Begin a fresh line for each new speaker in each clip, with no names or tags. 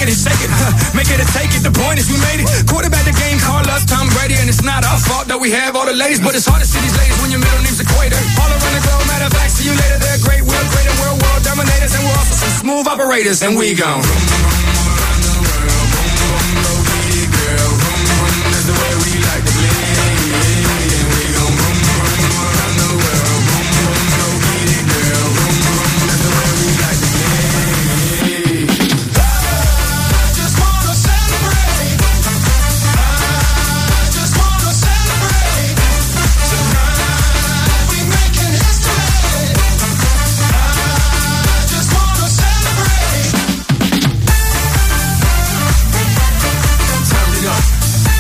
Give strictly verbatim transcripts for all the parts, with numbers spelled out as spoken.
it, shake it, make it or take it. The point is we made it. Quarterback the game, call us Tom Brady, and it's not our fault that we have all the ladies, but it's hard to see these ladies when your middle name's Equator. All around the globe, matter of fact, see you later. They're great, we're greater, we're world dominators, and we're also some smooth operators, and we gon' that's the way we like to play. We gon' boom, boom, around the world. Boom, boom, go get it, girl. Boom, boom, that's the way we like to play. I just wanna celebrate. I just wanna celebrate. Tonight we making history. I just wanna celebrate. Turn it up.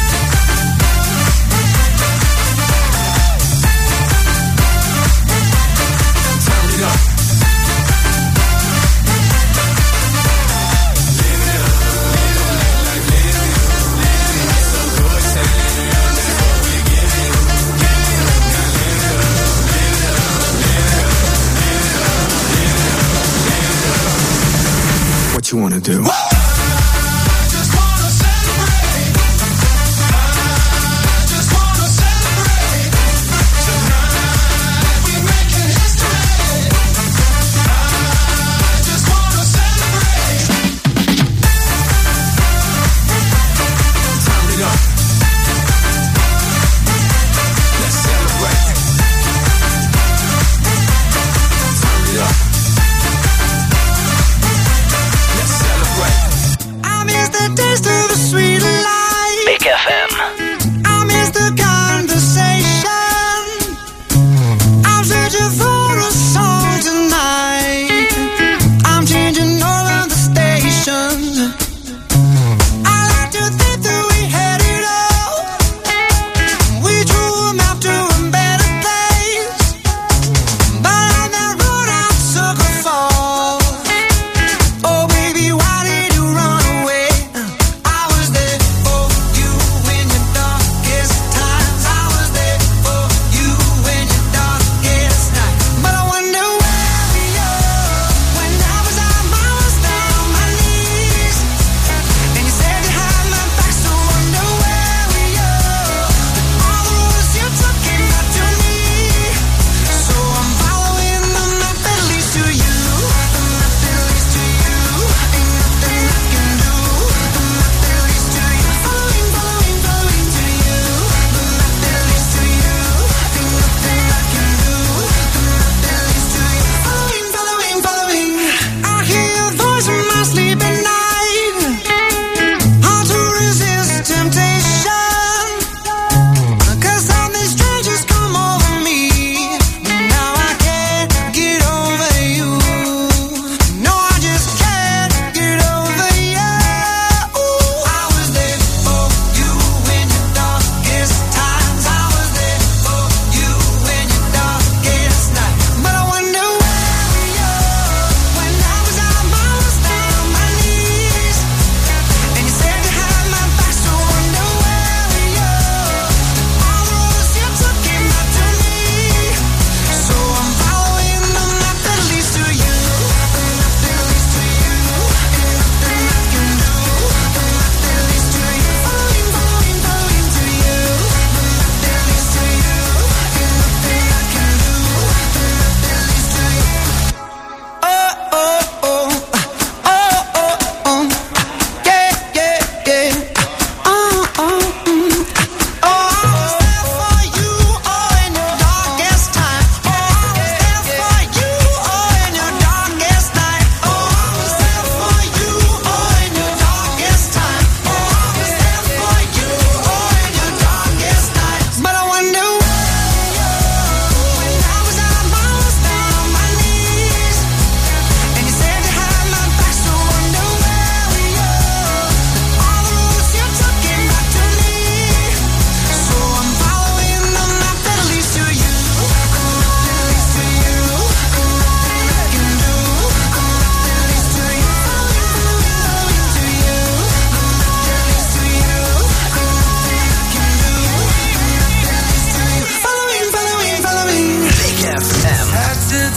What you wanna do?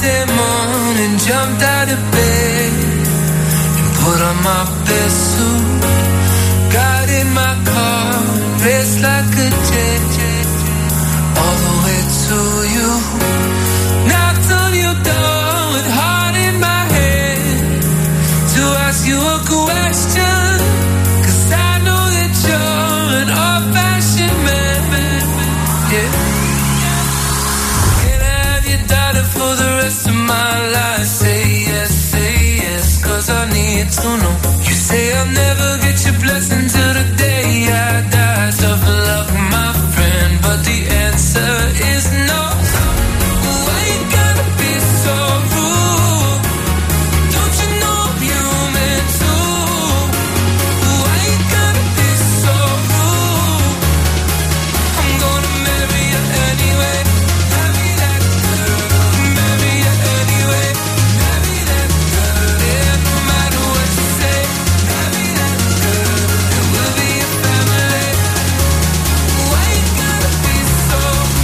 jumped out of bed and put on my best suit. the jet, all the way to you. Knocked on your door with heart in my head to ask you a question, 'cause I know that you're an old-fashioned man, yeah. Can I have your daughter for the rest of my life? Say yes, say yes, 'cause I need to know. You say I'll never get your blessing till the day I die. Tough luck, my friend, but the answer is no. Why you gotta be so rude? Don't you know I'm human too? Why you gotta be so rude? I'm gonna marry you anyway. Marry that girl. Marry you anyway. Marry that girl. Yeah, no matter what you say. Marry that girl. And we'll be a family. Why you gotta be so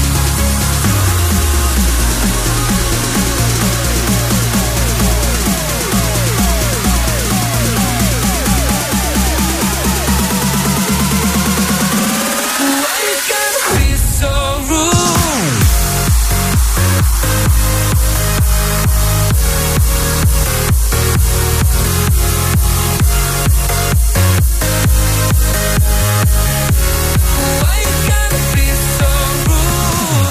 Why you gotta be so rude? Why you gotta be so rude?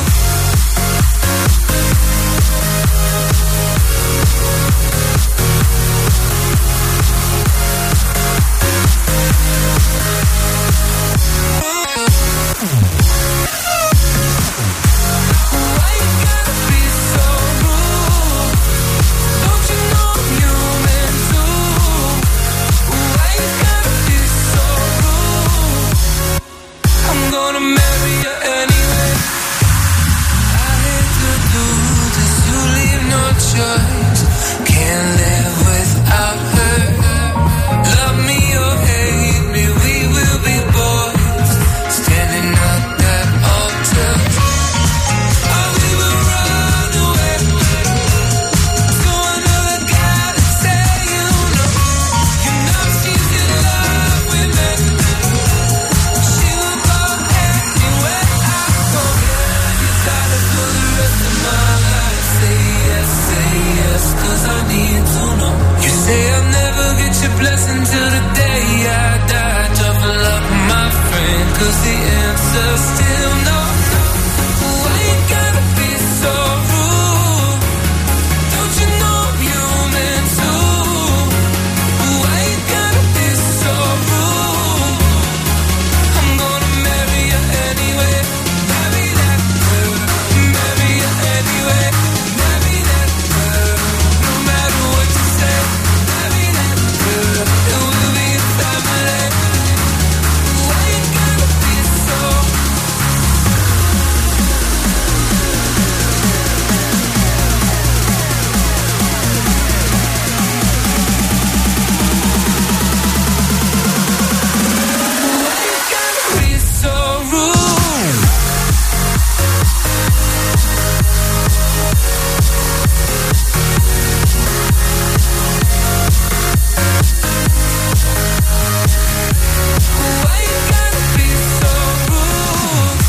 Why you gotta be so rude? Don't you know I'm human too? Why you gotta be so rude? I'm gonna marry you anyway. I hate to do this, you leave no choice. Can't live without her. Love me or hate me, we will be boys. Standing at that altar. Oh, we will run away to another guy to say you know. You know she's in love with me. She will go anywhere I go. You gotta for the rest of my life. Say yes, say yes, 'cause I need to know. You say I'll never get your blessing till the day I die. Tough luck, my friend, 'cause the answer's still no. Why you gotta be so rude? Don't you know I'm human too? Why you gotta be so rude? I'm gonna marry you anyway. Marry that girl. Marry you anyway. Marry that girl. No matter what you say. Marry that girl. And we'll be a family. Why you gotta be so Why you gotta be so rude? Why you gotta be so rude?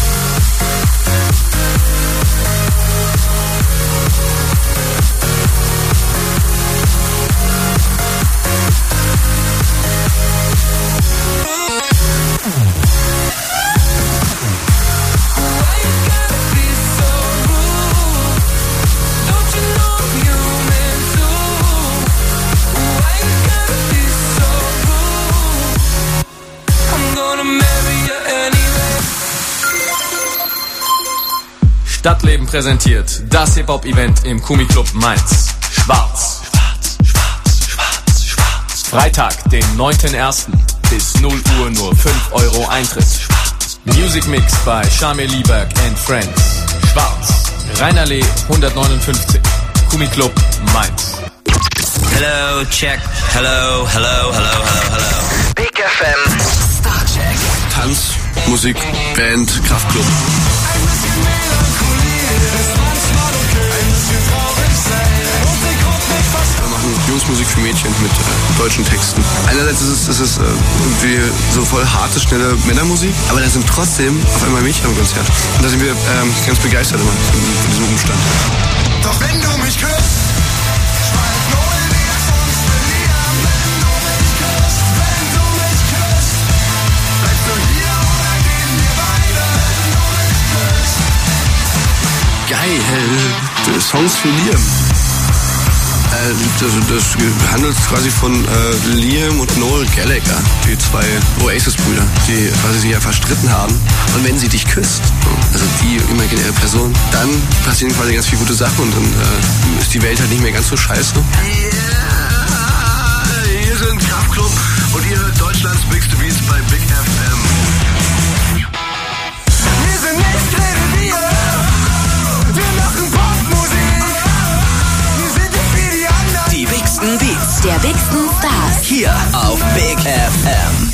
Why you gotta be so rude? Don't you know I'm human too? Why you gotta be so rude? I'm gonna marry you anyway.
Stadtleben präsentiert das Hip-Hop-Event im Kumi-Club Mainz. Schwarz. Schwarz, schwarz, schwarz, schwarz. Freitag, den neunten ersten bis null Uhr nur fünf Euro Eintritt. Music Mix bei Shamir Lieberg and Friends. Schwarz. Rheinallee hundertneunundfünfzig. Kumi-Club Mainz.
Hello, check. Hello, hello, hello, hello, hello. Big F M. Starcheck.
Tanz, Musik, Band, Kraftclub.
Ein bisschen Melancholie ist manchmal okay. Ein bisschen traurig sein und den Grund nicht verstehen.
Wir machen Jungsmusik für Mädchen mit äh, deutschen Texten. Einerseits ist es, ist es äh, irgendwie so voll harte, schnelle Männermusik, aber da sind trotzdem auf einmal Mädchen am Konzert. Und da sind wir ähm, ganz begeistert immer von, von diesem Umstand.
Doch wenn du mich küsst, schweigt null wir sonst verlieren. Wenn du mich küsst, wenn du mich küsst, bleibst du hier oder gehen wir beide, wenn du mich küsst.
Geil, Songs verlieren. Äh, das, das handelt quasi von äh, Liam und Noel Gallagher, die zwei Oasis-Brüder, die quasi sich ja verstritten haben. Und wenn sie dich küsst, also die imaginäre Person, dann passieren quasi ganz viele gute Sachen und dann äh, ist die Welt halt nicht mehr ganz so scheiße. Yeah, hier sind Kraftklub und ihr hört Deutschlands Bigste Beats bei Big F M.
Wir sind nicht Kredibier, wir machen Popmusik. Wir sind nicht wie die anderen.
Die Bigsten Beats.
Der Bigsten Stars.
Hier auf Big F M.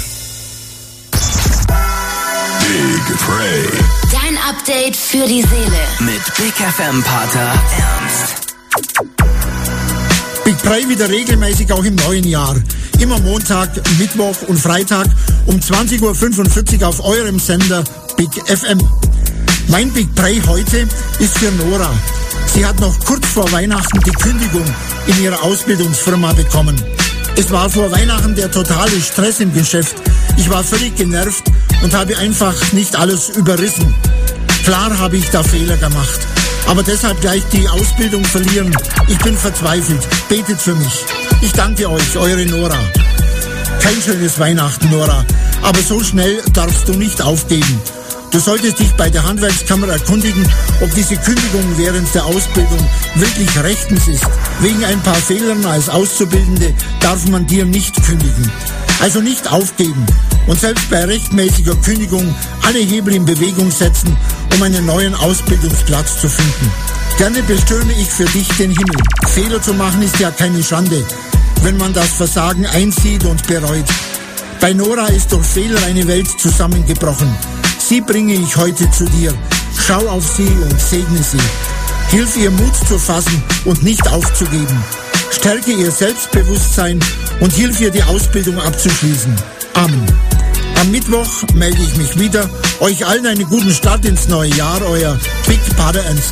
Big Prey.
Dein Update für die Seele.
Mit Big F M-Pater Ernst.
Big Prey wieder regelmäßig auch im neuen Jahr. Immer Montag, Mittwoch und Freitag um zwanzig Uhr fünfundvierzig auf eurem Sender Big F M. Mein Big Prey heute ist für Nora. Sie hat noch kurz vor Weihnachten die Kündigung in ihrer Ausbildungsfirma bekommen. Es war vor Weihnachten der totale Stress im Geschäft. Ich war völlig genervt und habe einfach nicht alles überrissen. Klar habe ich da Fehler gemacht, aber deshalb gleich die Ausbildung verlieren. Ich bin verzweifelt. Betet für mich. Ich danke euch, eure Nora. Kein schönes Weihnachten, Nora, aber so schnell darfst du nicht aufgeben. Du solltest dich bei der Handwerkskammer erkundigen, ob diese Kündigung während der Ausbildung wirklich rechtens ist. Wegen ein paar Fehlern als Auszubildende darf man dir nicht kündigen. Also nicht aufgeben und selbst bei rechtmäßiger Kündigung alle Hebel in Bewegung setzen, um einen neuen Ausbildungsplatz zu finden. Gerne bestürme ich für dich den Himmel. Fehler zu machen ist ja keine Schande, wenn man das Versagen einsieht und bereut. Bei Nora ist durch Fehler eine Welt zusammengebrochen. Sie bringe ich heute zu dir. Schau auf sie und segne sie. Hilf ihr Mut zu fassen und nicht aufzugeben. Stärke ihr Selbstbewusstsein und hilf ihr die Ausbildung abzuschließen. Amen. Am Mittwoch melde ich mich wieder. Euch allen einen guten Start ins neue Jahr. Euer Big Pater Ernst.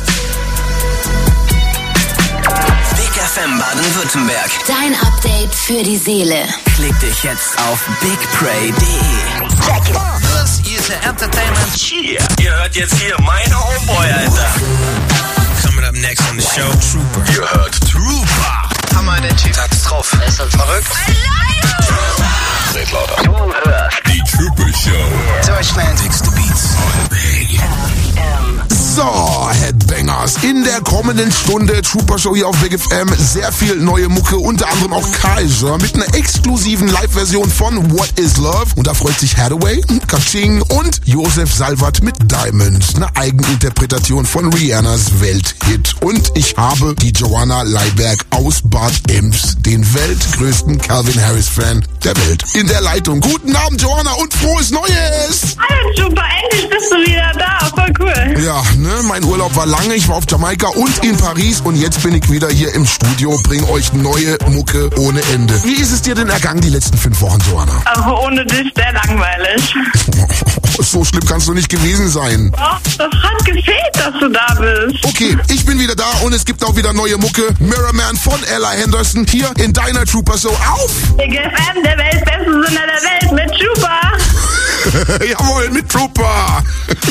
Big F M Baden-Württemberg.
Dein Update für die Seele.
Klick dich jetzt auf big prey punkt de. Das ist der Entertainment Cheer. Ihr hört jetzt hier meine Homeboy, Alter.
Coming up next on the show, Trooper.
Ihr hört Trooper.
Hammer, der Typ. Sag's drauf. Er ist halt verrückt.
Seht lauter.
Du hörst
Die Trooper Show.
Deutschland. Bigste Beats.
Big F M.
So, Headbangers, in der kommenden Stunde Trooper Show hier auf Big F M, sehr viel neue Mucke, unter anderem auch Kaiser mit einer exklusiven Live-Version von What is Love und da freut sich Hathaway, Kaching und Josef Salvat mit Diamond, eine Eigeninterpretation von Rihannas Welthit und ich habe die Joanna Leiberg aus Bad Ems, den weltgrößten Calvin Harris Fan der Welt, in der Leitung. Guten Abend Joanna und frohes Neues!
Hallo, super, endlich bist du wieder da, voll cool.
Ja, ne, mein Urlaub war lange, ich war auf Jamaika und in Paris und jetzt bin ich wieder hier im Studio, bring euch neue Mucke ohne Ende. Wie ist es dir denn ergangen die letzten fünf Wochen, Joanna?
Aber ohne dich sehr langweilig.
So schlimm kannst du nicht gewesen sein.
Doch, das hat gefehlt, dass du da bist.
Okay, ich bin wieder da und es gibt auch wieder neue Mucke. Mirror Man von Ella Henderson hier in deiner Trooper Show auf. Big F M, der weltbeste Sender der Welt mit Trooper. Jawohl, mit Trooper.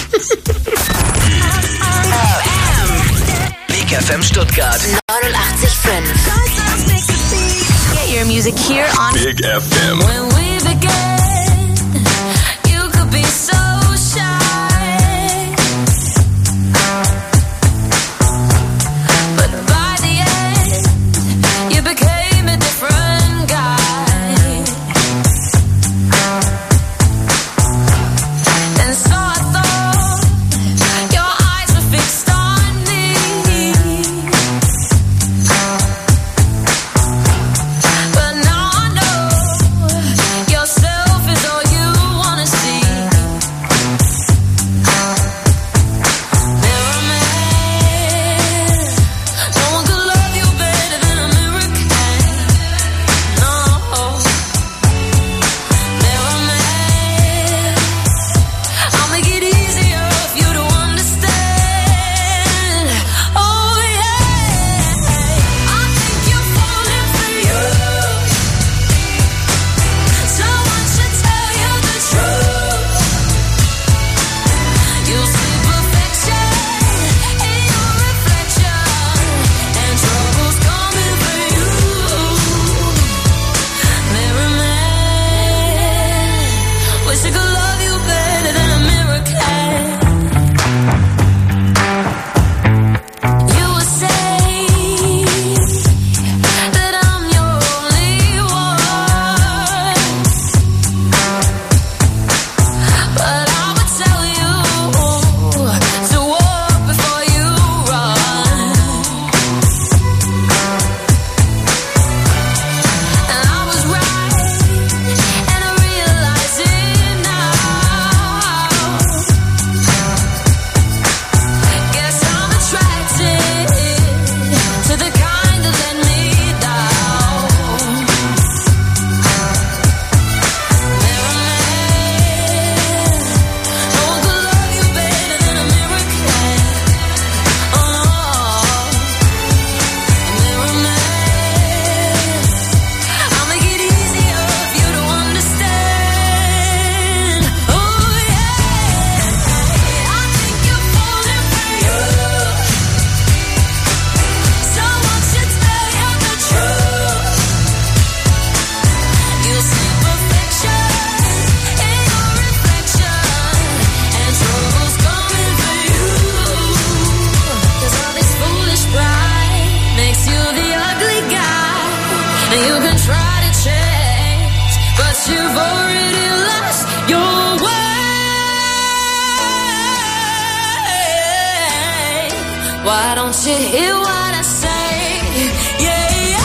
Big F M Stuttgart
neunundachtzig Komma fünf. Get your music here on
Big F M.
When we began, you could be so shy, but by the end, you became a different guy. And so I thought your eyes were fixed on me, but now I know you're self Why don't you hear what I say? Yeah, yeah.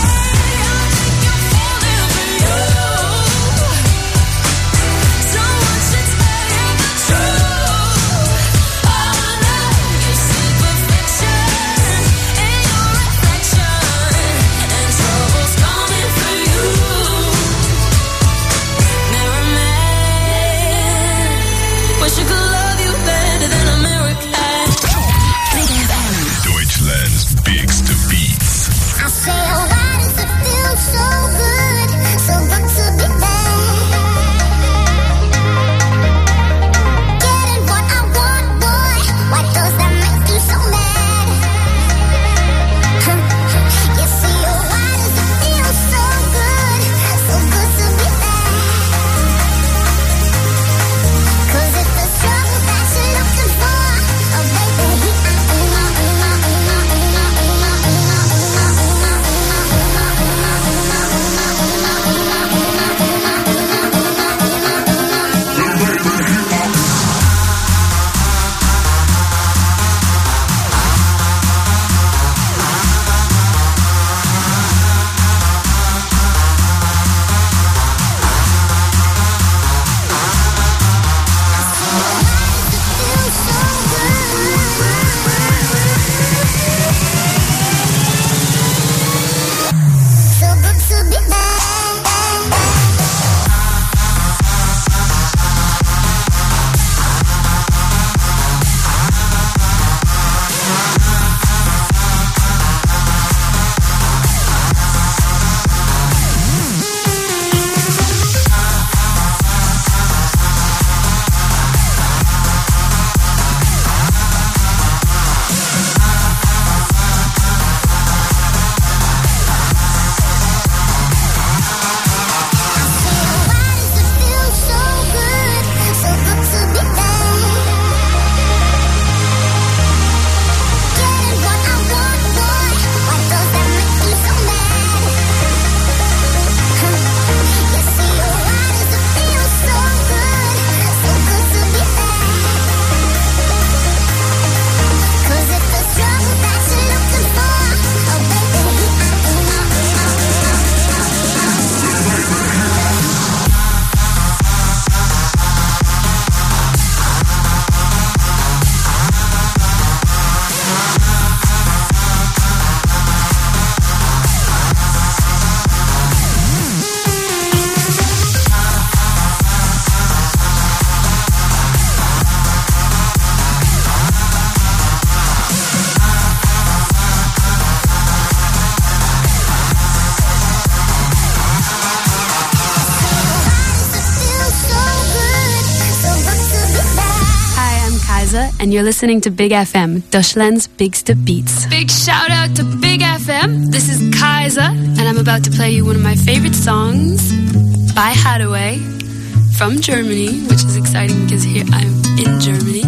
And you're listening to Big F M, Deutschland's biggest beats. Big shout out to Big F M. This is Kaiser, and I'm about to play you one of my favorite songs by Hathaway from Germany, which is exciting because here I'm in Germany.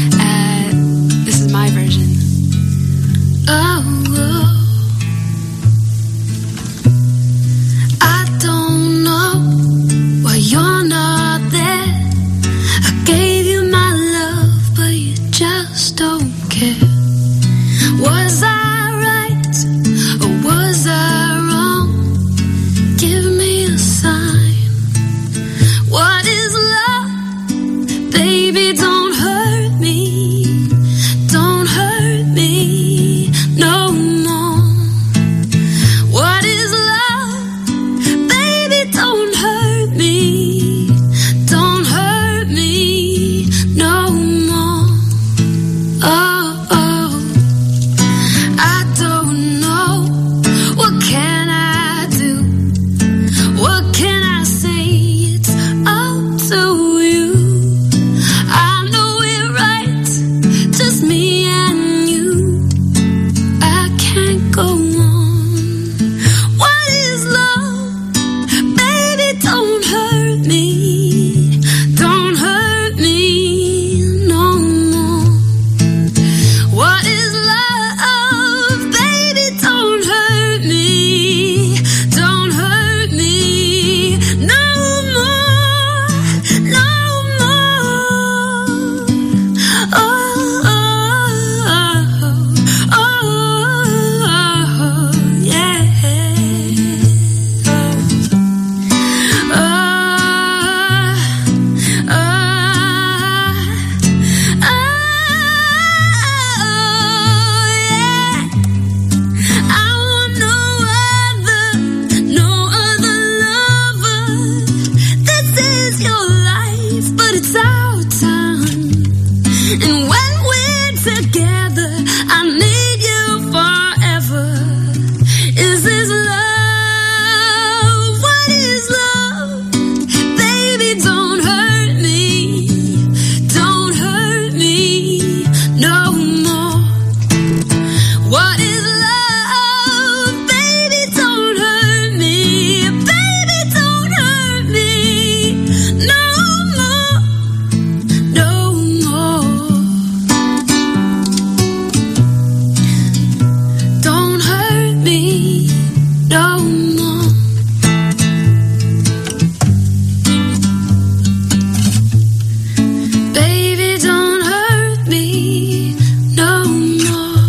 Uh, this is my version. Oh, oh. I don't know why you're not there. I gave you my love, but you just don't care. Was I right or was I wrong? Give me a sign. What is love? Baby, don't hurt And when we're together, I need you forever. Is this love? What is love? Baby, don't hurt me. Don't hurt me no more. What is love? Baby, don't hurt me. Baby, don't hurt me no more. No more. Don't hurt me no more. Baby, don't hurt me no more.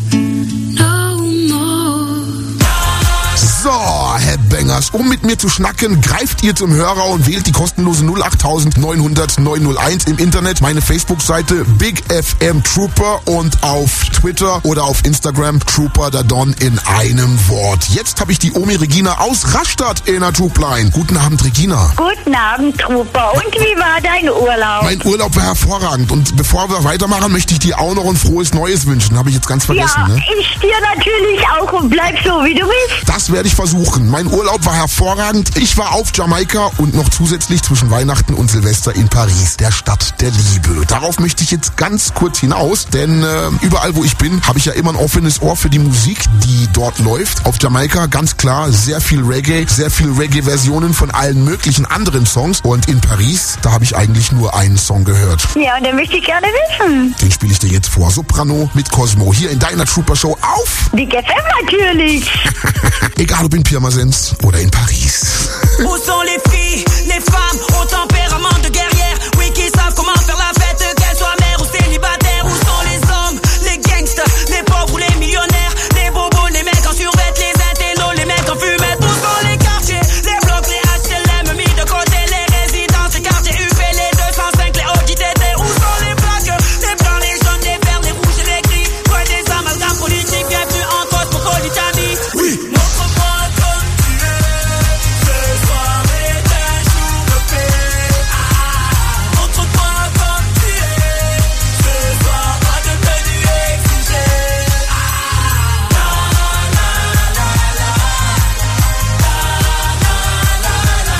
No more.
So, Headbangers, um mit mir zu schnacken, greift ihr zum Hörer und wählt die kostenlose null acht neun null null neun null eins im Internet, meine Facebook-Seite Big F M Trooper und auf Twitter oder auf Instagram Trooper da Don in einem Wort. Jetzt habe ich die Omi Regina aus Rastatt in der Troopline. Guten Abend, Regina.
Guten Abend, Trooper. Und wie war dein Urlaub?
Mein Urlaub war hervorragend und bevor wir weitermachen, möchte ich dir auch noch ein frohes Neues wünschen. Habe ich jetzt ganz vergessen,
ja,
ne?
ich dir natürlich auch und bleib so, wie du bist.
Das werde ich versuchen. Mein Urlaub war hervorragend. Ich war auf Jamaika und noch zusätzlich zwischen Weihnachten und Silvester in Paris, der Stadt der Liebe. Darauf möchte ich jetzt ganz kurz hinaus, denn äh, überall, wo ich bin, habe ich ja immer ein offenes Ohr für die Musik, die dort läuft. Auf Jamaika ganz klar sehr viel Reggae, sehr viel Reggae-Versionen von allen möglichen anderen Songs. Und in Paris, da habe ich eigentlich nur einen Song gehört.
Ja, und den möchte ich gerne wissen.
Den spiele ich dir jetzt vor. Soprano mit Cosmo hier in deiner Trooper Show auf
Big F M natürlich.
Egal ob in Pirmasens oder in Paris.
Où sont les filles, les femmes au tempérament de guerrière? Oui, qui savent comment faire la fête, qu'elles soient mères ou célibataires. Où sont les hommes, les gangsters, les pauvres ou les millionnaires? Les bobos, les mecs en survêt, les intellos, les mecs en fumette. Où sont les quartiers, les blocs, les H L M mis de côté, les résidences, les quartiers U P, les deux cent cinq, les Audi T T. Où sont les plaques, les blancs, les jaunes, les verts, les rouges et les gris? Loin des amalgames politiques, bienvenue en cosmopolitanie. Oui, montre-moi comme tu es, ce soir est un jour de paix. Ah, montre-moi comme tu es, ce soir pas de tenue exigée. Ah, la la la la la, la la la la,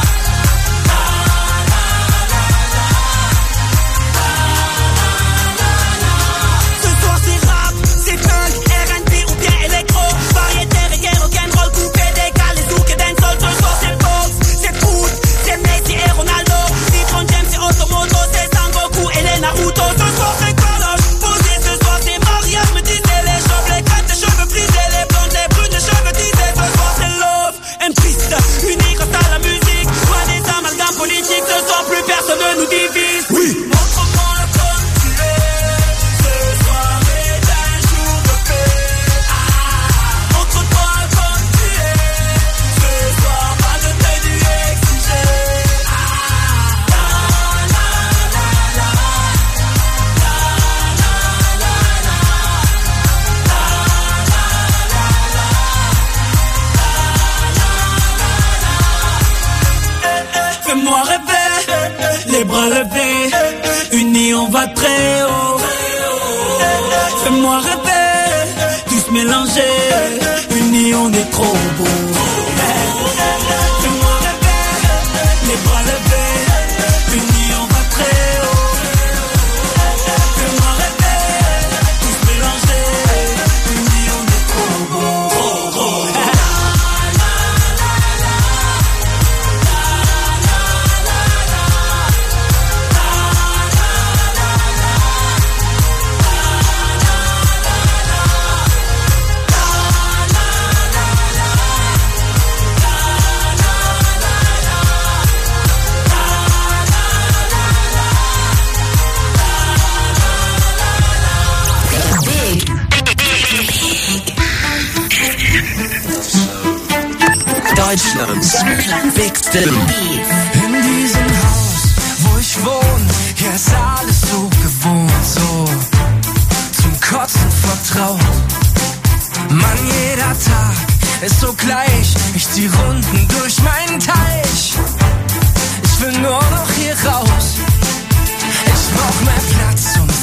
la la la la. Ce soir c'est rap, c'est funk, R and B ou bien électro, variété, reggae, rock'n'roll, coupé, décalé, zouk et dancehall. Ce soir c'est Fox, c'est Foot, c'est Messi et Ronaldo, LeBron James et Automoto, c'est Sangoku et les Naruto. Ce soir c'est Coloche, posé, ce soir c'est mariage, me disaient les chauves, les crêpes, les cheveux brisés, les blondes, les brunes, les cheveux tisés. Ce soir c'est love and peace, unis grâce à la musique, loin des amalgames politiques. Ce soir plus personne ne nous divise. Oui, montre-moi comme tu es, ce soir est un jour de paix. Ah, montre-toi comme tu es, ce soir pas de tenue exigée. Ah, la la la la, la la la la, la la la la. Fais-moi rêver, les bras levés, unis on va très haut. Fais-moi rêver, tous mélangés, unis on est trop beau. Fais-moi rêver, les bras levés, unis on va très haut. Fais-moi rêver, tous mélangés, unis on est trop beau. Trop, trop.
Deutschlands bigste Beats.
In diesem Haus, wo ich wohne, hier ist alles so gewohnt, so zum Kotzen vertraut. Mann, jeder Tag ist so gleich, ich zieh Runden durch meinen Teich. Ich will nur noch hier raus, ich brauch mehr Platz und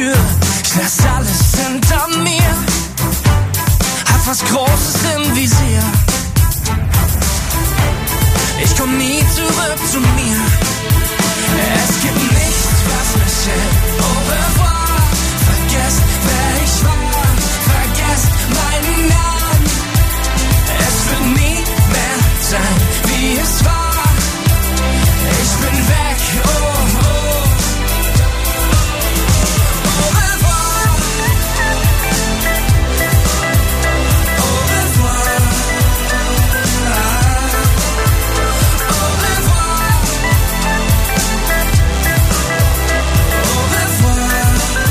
Tür, ich lass alles hinter mir, hab was Großes im Visier. Ich komm nie zurück zu mir. Es gibt nichts, was mich hält. Au revoir, vergesst, wer ich war, vergesst meinen Namen. Es wird nie mehr sein, wie es war. Ich bin weg, oh, oh. Au revoir. Au revoir. Au revoir. Au revoir.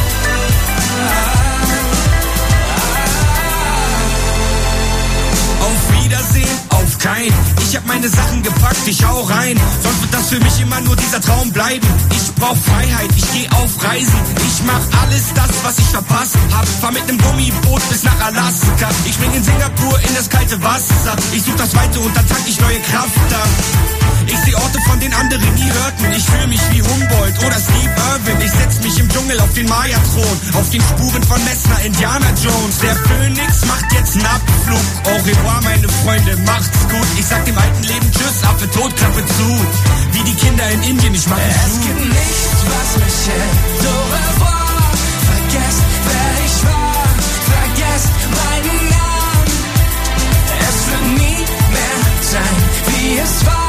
Auf Wiedersehen, auf kein. Ich hab meine Sachen gepackt, ich hau rein. Sonst wird das für mich immer nur dieser Traum bleiben. Ich brauch Freiheit, ich geh auf Reisen. Ich mach alles das, was ich verpasst hab. Fahr mit nem Gummiboot bis nach Alaska. Ich spring in Singapur in das kalte Wasser. Ich such das Weite und dann tank ich neue Kraft ab. Ich seh Orte, von denen andere nie hörten. Ich fühl mich wie Humboldt oder Steve Irwin. Ich setz mich im Dschungel auf den Maya-Thron. Auf den Spuren von Messner, Indiana Jones. Der Phönix macht jetzt einen Abflug. Au revoir, meine Freunde, macht's gut. Ich sag dem alten Leben Tschüss, Affe tot, Klappe zu. Wie die Kinder in Indien, ich mach es Es gut. Gibt nichts, was mich hält. Au revoir, vergesst, wer ich war. Vergesst meinen Namen. Es wird nie mehr sein, wie es war.